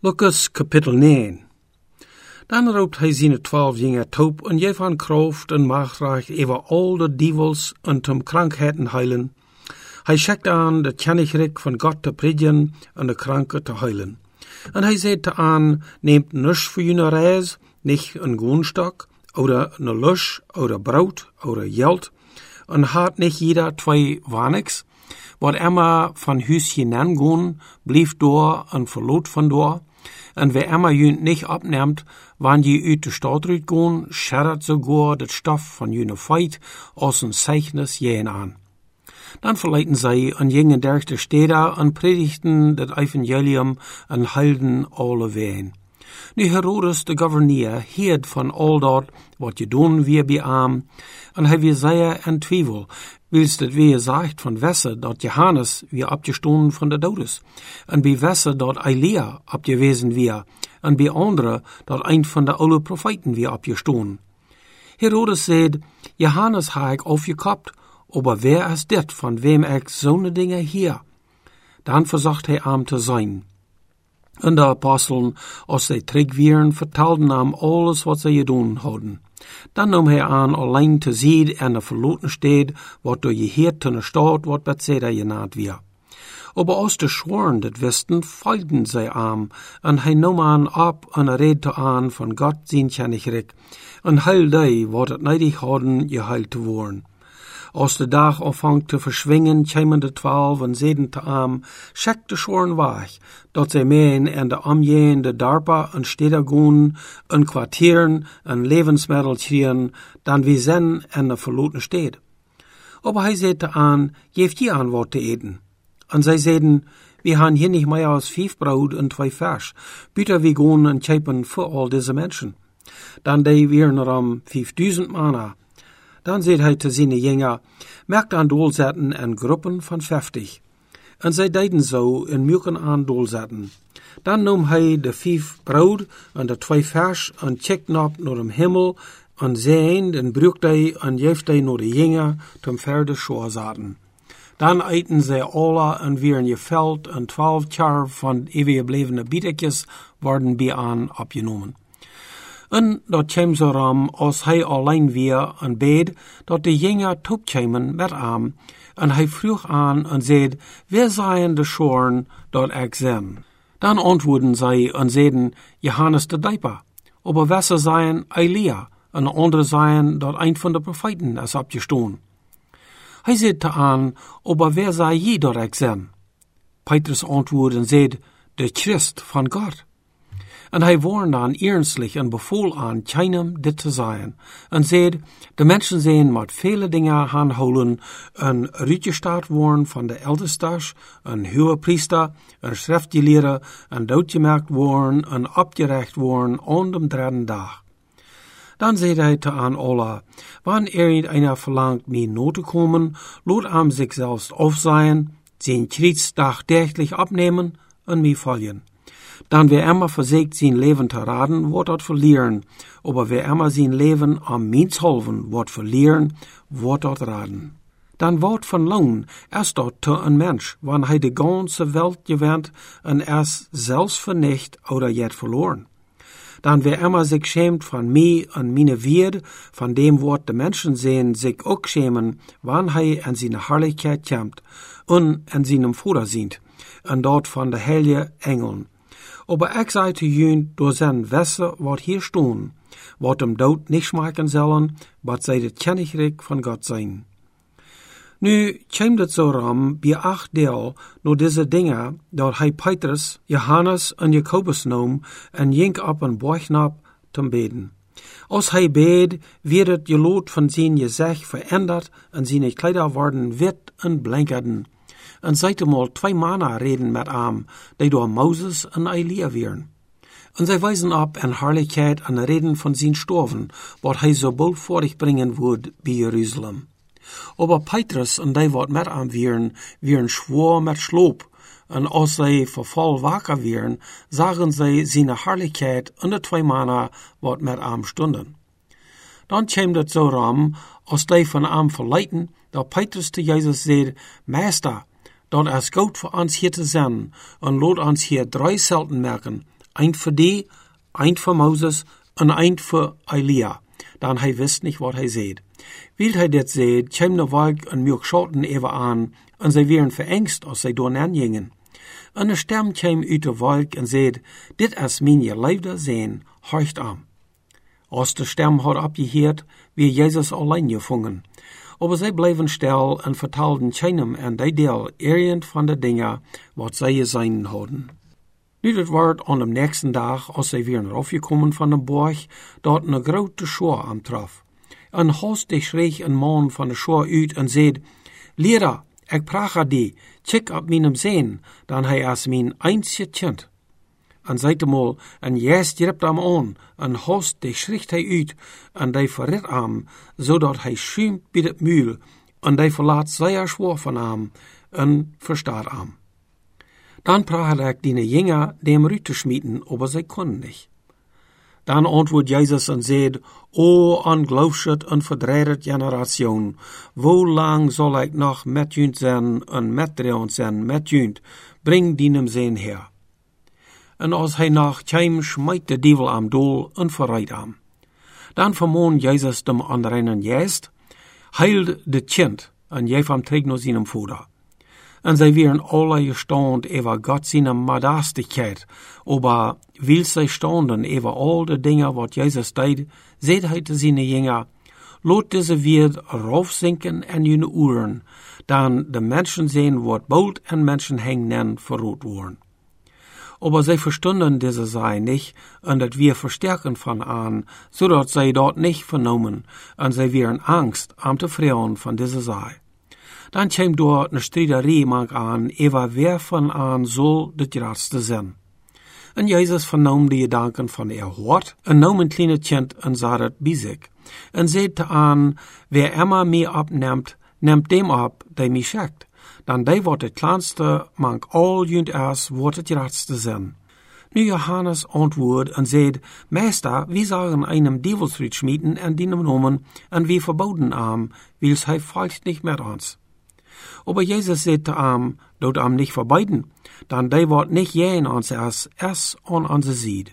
Lukas kapitel 9. Dan roept hij zijn 12 jonge top en geeft aan kracht en machtrijk over al de divels en tom krankheden heilen. Hij schickt aan de Koninkrijk van God te predigen en de kranken te heilen. En hij zegt aan, neemt niks voor jullie reis, niet een woonstok, oder een lusch, oder brood, oder geld, en had niet jeder 2 waniks. Wat Emma van huis hinangaan, blieft door en verloot van door. En wie Emma junt niet opneemt, wanneer je uit de stad uitgaan, scherrt sogar het stof van jullie feit als een zeichnis jeen aan. Dan verleiten zij en gingen der de steden en predigten het evangelium en hielden alle ween. Nu Herodes de gouverneur hield van al dat wat je doen weer bij aan, en hij weer zeer en twijfel, wils het weer zegt van wesse dat Johannes weer opgestonden van de dodes, en bij wesse dat Elia opgewezen weer, en bij andere dat een van de oude profeten weer opgestonden. Herodes zei, Johannes ha ik aufgekapt, aber wer is dit, van wem ik zo'n dingen hier? Dan verzocht hij hem te zijn. En de apostelen, als zij terug wieren, vertelden hem alles wat zij gedaan hadden. Dan nam hij aan alleen te zien en de verloten stad, wat door je heer ten stad, wat Bethsaida genaamd werd. Aber als de schworen dat wisten, volgden zij aan, en hij nam aan op en redde aan van God zijn Koninkrijk, en heil die, wat het neidig hadden, geheild te worden. Als de dag aanvangt te verschwingen, kwamen de 12 en zeiden te aan, schek de schoren weg, dat zij meen en de omgeende dorpen en steden gaan, en kwartieren en levensmiddel krijgen, dan wie zijn en de verloten stad. Aber hij zei te aan, geef je aan wat te eten. En zij zeiden, we hebben hier niet meer als 5 brood en 2 vers, buiten we gaan en kopen voor al deze mensen. Dan die weer er 5000 manna. Dan zei hij te zijn jongen, merkt aan doelzetten en groepen van 50. En zij deden zo en muken aan doelzetten. Dan nam hij de 5 brood en de 2 vers en checkte op naar de hemel en zei en brukte hij en geeft hij naar de jongen ten verder schoor zaten. Dan eten zij alle en weer geveld en 12 jaar van eeuwige bietekjes worden bij aan opgenomen. En dat kwam zo ram, als hij alleen weer en bed, dat de jongen toepkwamen met hem, en hij vroeg aan en zei, wer zijn de schoren dat ik zijn? Dan antwoorden zij en zeiden, Johannes de Dijper, aber wesse zijn Elia, en andere zeiden dat een van de profeten is opgestaan. Hij zei te aan, aber wer zei je dat ik zijn? Petrus antwoordde en zei, de Christ van God. En hij warnde aan ernstlich en bevoel aan keinem dit te zijn. En zei, de mensen zijn met vele dingen aanhouden, een uitgestaat worden van de eldesters, een hogepriester, een schriftgeleerde, en doodgemaakt worden, en opgerecht worden aan de 3e dag. Dan zei hij te aan alle, wanneer einer verlangt, mij na te komen, laat hem zichzelf afzien, zijn kruis dagdagelijk opnemen en mij volgen. Dan wer immer versagt zijn leven te raden, wordt dat verlieren. Aber wer immer zijn leven am menshalven wordt verlieren, wordt dat raden. Dan wordt van lang erst dat te een mens, wanneer hij de ganze Welt gewinnt en erst zelfs vernicht oder jet verloren. Dan wer immer zich schämt van mij en meine Weerd, van dem wordt de mensen zijn zich ook schämen, wanneer hij in zijn herrlijkheid komt en in zijn Vader ziet, en dat van de heilige engelen. Aber ik zei te jullie, door zijn wesse wat hier staan, wat hem dood niet smaken zullen, wat zij het Koninkrijk van God zijn. Nu kwam het zo ram bij 8 deel door deze dingen, dat hij Petrus, Johannes en Jacobus nam en ging op een bochtnap te beden. Als hij beed, werd het geluid van zijn gezicht veranderd en zijn kleider worden wit en blinkerden. En zij mal 2 mannen reden met hem, die door Moses en Elia waren. En zij wijzen op en herrlijkheid en reden van zijn storven, wat hij zo bald voortbrengen wordt bij Jeruzalem. Aber Petrus en die wat met hem waren schwor met sloop, en als zij verval wakker waren, zagen zij zijn herrlijkheid en de 2 mannen wat met hem stonden. Dan kwam het zo ram, als die van hem verleiden, dat Petrus te Jezus zei, Meester, dat is goed voor ons hier te zijn, en laat ons hier 3 zelten merken, Eind für die, eind für Moses en eind für Elia. Dan hij wist niet wat hij zeed. Wiel hij dit zeed, kwam de wolk en mjuk schoten even aan, en zij werden verengst als zij door gingen. En de stem kwam uit de wolk en zeed, dit is mijn geliefde Zoon, horcht aan. Als de stem had opgeheerd, wie Jezus alleen gevangen. Aber zij bleven stil en vertelden keinem en die deel irgend van de dingen wat zij gezien hadden. Nu dat werd aan de nächsten dag, als zij weer afgekomen van de borg, dort een grote schor aantrof. En hastig schreeg een man van de schor uit en zei, Lehrer, ik praat die, check op mijn Zoon, dan hij als mijn einzige kind. En zei mal, en juist greep hem aan, en hastig schreeg hij uit, en die verriet hem, zodat hij schuimt bij het muil, en die verlaat zeer schwor van hem, en verstaat hem. Dan praat ik die Jünger dem Rüte schmieden, aber zij konden nicht. Dan antwoordt Jezus en zei, O ongeloofsche en verdreide generation, hoe lang zal ik nog met junt zijn en metdreeuwend zijn met junt, breng dienem Zoon her. En als hij nog kwam, smijt de duivel am doel en verrijdt hem. Dan vermoont Jezus dem anderen juist, heilt de kind en geef hem terug naar zijn vader. En zij werden alle gestaunt over Gott seine Majestigkeit, aber weil zij staunden over al de dingen wat Jezus deed, zei hij te zijn Jünger, laat deze weer raufzinken en hun oren, dan de mensen zien wat bold en menschenhängen verroet worden. Aber zij verstunden diese Sei nicht, en dat wir verstärken van aan, zodat zij dort nicht vernommen, en zij werden Angst am te vreuen van diese Sei. Dan kwam dort een striederie aan, over wer van aan zal de grootste zijn. En Jezus vernam de gedanken van hoort, en nam een kleine kind en zat het bij zich. En zei te aan, wer immer mij opneemt, neemt dem op, die mij schickt. Dan die wordt het kleinste, mank al junt erst wordt het grootste zijn. Nu Johannes antwoordt en zei, Meester, wie sagen einem Dievelsried schmieden en die nomen, en wie verboden am, wils hij folgt nicht met ons. Aber Jesus zei te am, doet am nicht verbeiden, dan die wordt nicht jen ons erst an onze zied.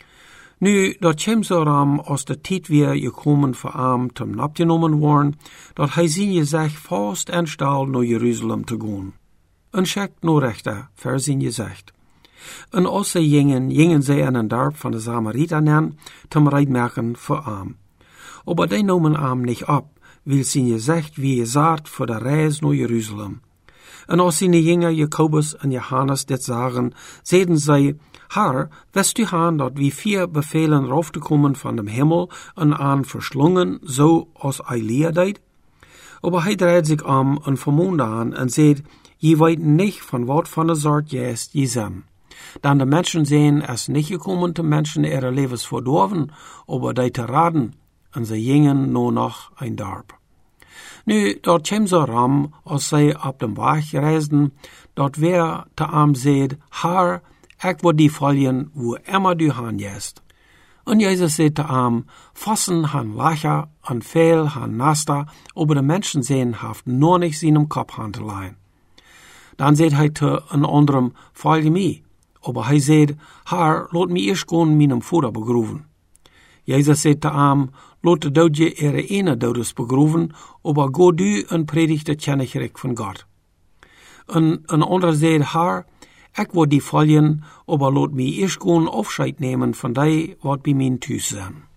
Nu, dat kwam zo ram, als de tijd weer gekomen voor am te opgenomen worden, dat hij zijn gezegd vast en stal naar Jeruzalem te gaan. En schekt no rechter, ver zijn gezegd. En als zij gingen zij in een dorp van de Samaritanen te reitmerken voor am. Aber die nomen am nicht op, wil zijn gezegd wie gesagt voor de reis naar Jeruzalem. En als zijn Jünger Jakobus en Johannes dit zagen, zeiden zij, Herr, wist u aan dat we 4 bevelen rauf te komen van dem Himmel en aan verschlungen, zo als Elia deed? Aber hij draait zich om en vermoonde aan en zei, je weet niet van wat van de soort juist je zijn. Dan de mensen zijn es niet gekomen te mensen ihre levens verdorven, aber die te raden, en ze gingen nur nog een dorp. Nu, dort kwam zo ram, als zij op dem weg reisden, dat weer te am zeid, Herr, ik wil die volgen, wo immer du han jest. En Jezus zei te am, Vossen han lacher, en veel han nasta, aber de mensen zijn haft nur nicht seinem Kopf han te leihen. Dan zei hij te een anderem, volge mij. Aber hij zei, Herr, laat mij eerst gewoon mijn vader begroeven. Jezus zei te am, laat de doodje ihre ene dodes begroeven, aber go du en predigt het kennegerik van God. En een ander zei, Herr, ik wil die volgen, aber laat mij eerst gewoon afscheid nemen van die wat bij mijn thuis zijn.